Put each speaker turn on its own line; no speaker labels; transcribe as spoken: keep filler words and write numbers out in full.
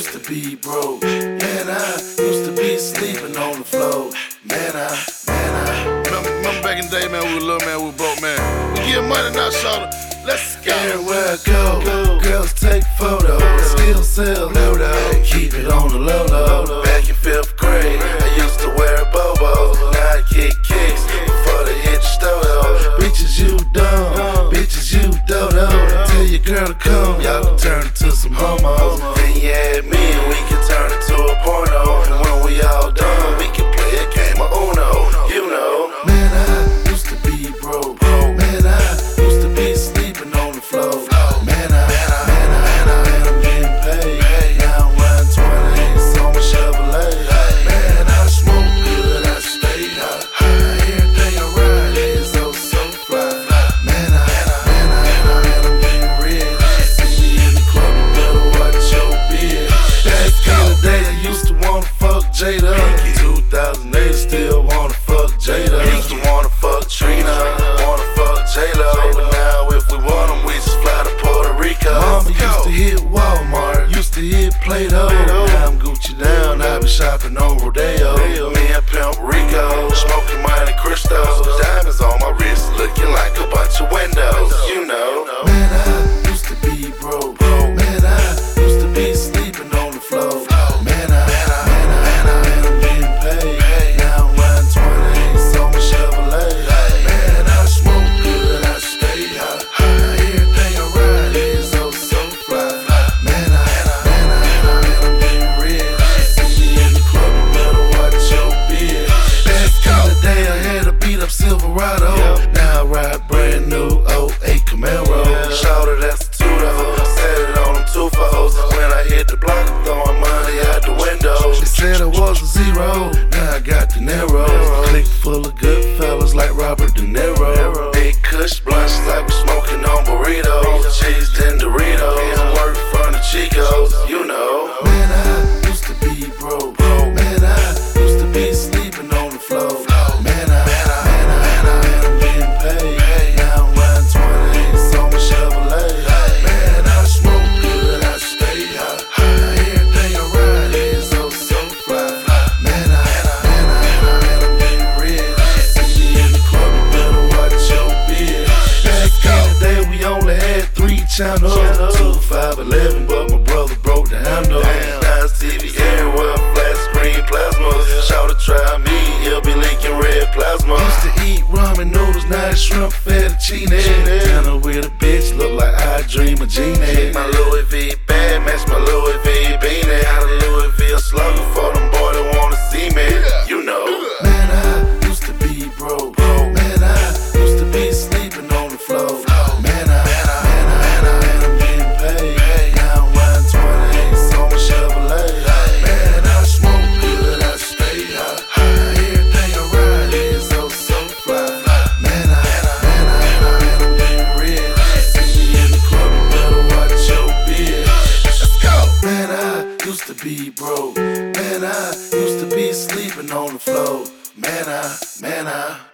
used to be broke. Man, I used to be sleeping on the floor. Man, I, man, I.
Remember, remember back in the day, man, we were little, man, we were broke, man. We get money now, shoulder. Let's go.
Everywhere I go, girls take photos, still sell Ludo. Keep it on the low low. Back in fifth grade, I used to wear bobos. Now I kick kicks before they hit the stove. Bitches, you dumb. Bitches, you dodo. Tell your girl to come, y'all can turn it to some homos. Then you add me and we can turn it to a porno. And when we all done, we can play a game of Uno. You know, man, I used to be broke. Man, I used to be sleeping on the floor. Man, I, man, I, man, I, man, I'm getting paid. Now I'm riding twenties on my Chevrolet. Man, I smoke good, I stay high. Everything I ride is oh so fly. Man, I, man, I, man, I'm getting rich. See me in the club, you better watch your bitch. Back in the day, I used to wanna fuck Jada. two thousand eight, I still wanna fuck Jada. Used to wanna fuck Trina, wanna fuck J-Lo. But now if we want them, we just fly to Puerto Rico. Mama used to hit Walmart, used to hit Play-Doh. Now I'm Gucci down, I be shopping on Rodeo. Me and Pimp Rico, smoking Monte Cristo. Diamonds on my wrist, looking like a bunch of windows. You know, man, I used to be broke. Man, I used to be sleeping on the floor. Man, I, man, I, man, I, man, I'm getting paid. Now I'm riding twenties on my Chevrolet. Man, I smoke good, I stay high. Everything I ride is oh so fly. Man, I, man, I, man, I'm getting rich. See me in the club, you better watch your bitch. Back in the day, I had a beat up Silverado. Now I ride brand new oh eight Camaro. Shouted that's the two though. Set it on them two foes. When I hit the block, I'm throwing money out the window. They said I was a zero, now I got the narrow. Click full of good fellas like Robert De Niro. Big Kush blunts like we're smoking on burritos. Cheese and Doritos, work from the Chicos. You know, man, I used to be broke. Man, I used to be sleeping on the floor. Man, I, man, I, man, I, man, I'm getting paid. Now I'm riding twenties on my Chevrolet. Man, I smoke good, I stay high. Everything I ride is oh so fly. Man, I, man, I, man, I'm getting rich. See me in the club, you better watch your bitch. Back in the day, we only had three channels. Two, five, eleven, but my brother broke the handle. Now it's T V everywhere, flat screen plasma. Shout to try me, he'll be leaking red plasma. Used to eat ramen noodles, now it's shrimp fettuccine. Dinner with a bitch, look like I dream of genie. My Louis V bag, match my Louis V beanie. Out of Louis V a slugger for them boy that wanna see me. You know, man, I used to be broke. Man, I used to be sleeping on the floor. Man, I, man, I, man, I, man, I'm getting paid. Now I'm riding twenties on my Chevrolet. Man, I smoke good, I stay high. Everything I ride is oh so fly. Man, I, man, I, man, I'm getting rich. See me in the club, you better watch your bitch. Let's go. Man, I used to be broke. Man, I used to be sleeping on the floor. Man, I, man, I.